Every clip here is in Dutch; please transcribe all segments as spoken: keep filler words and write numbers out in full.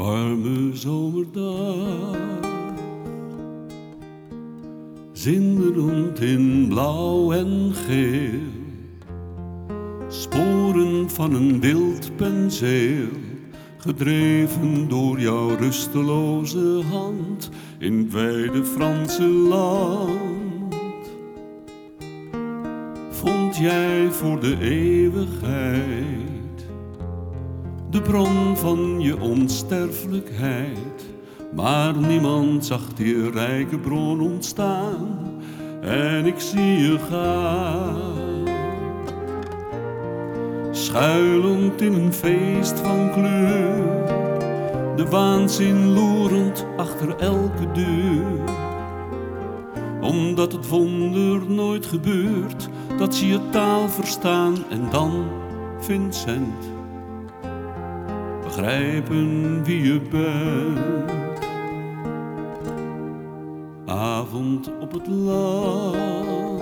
warme zomerdag, zinderend in blauw en geel, sporen van een wild penseel, gedreven door jouw rusteloze hand in het wijde Franse land. Vond jij voor de eeuwigheid de bron van je onsterfelijkheid, maar niemand zag die rijke bron ontstaan en ik zie je gaan. Schuilend in een feest van kleur, de waanzin loerend achter elke deur. Omdat het wonder nooit gebeurt, dat ze je taal verstaan en dan, Vincent, begrijpen wie je bent. Avond op het land,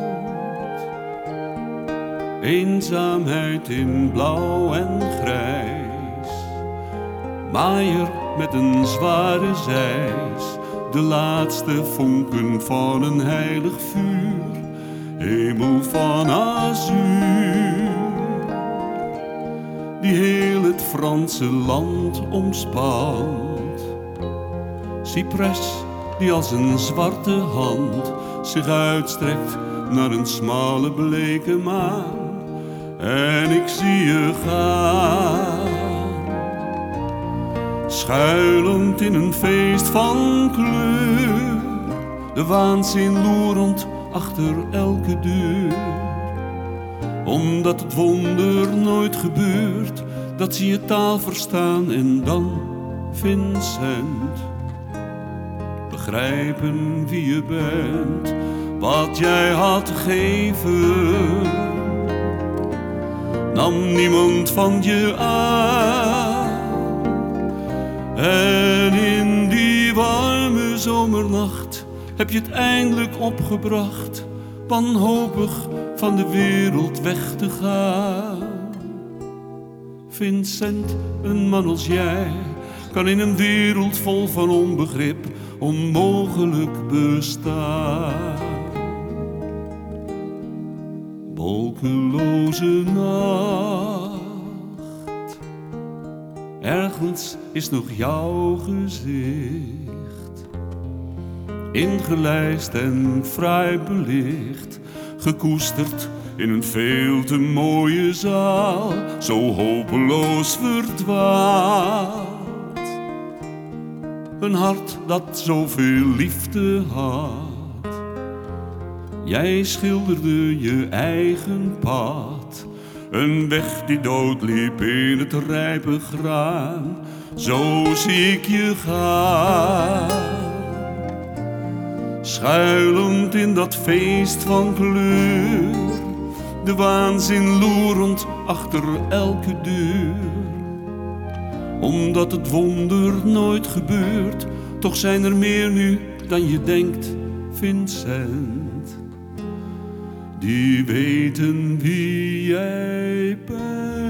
eenzaamheid in blauw en grijs, maaier met een zware zeis, de laatste vonken van een heilig vuur, hemel van azuur, die heel het Franse land omspant. Cypres die als een zwarte hand zich uitstrekt naar een smalle bleke maan, en ik zie je gaan. Schuilend in een feest van kleur, de waanzin loerend achter elke deur. Omdat het wonder nooit gebeurt, dat ze je taal verstaan en dan, Vincent, begrijpen wie je bent. Wat jij had te geven, nam niemand van je aan. En in die warme zomernacht heb je het eindelijk opgebracht, wanhopig van de wereld weg te gaan. Vincent, een man als jij, kan in een wereld vol van onbegrip onmogelijk bestaan. Wolkeloze nacht, ergens is nog jouw gezicht, ingelijst en fraai belicht, gekoesterd in een veel te mooie zaal, zo hopeloos verdwaald. Een hart dat zoveel liefde had. Jij schilderde je eigen pad, een weg die doodliep in het rijpe graan. Zo zie ik je gaan, schuilend in dat feest van kleur, de waanzin loerend achter elke deur. Omdat het wonder nooit gebeurt, toch zijn er meer nu dan je denkt, Vincent, die weten wie jij bent.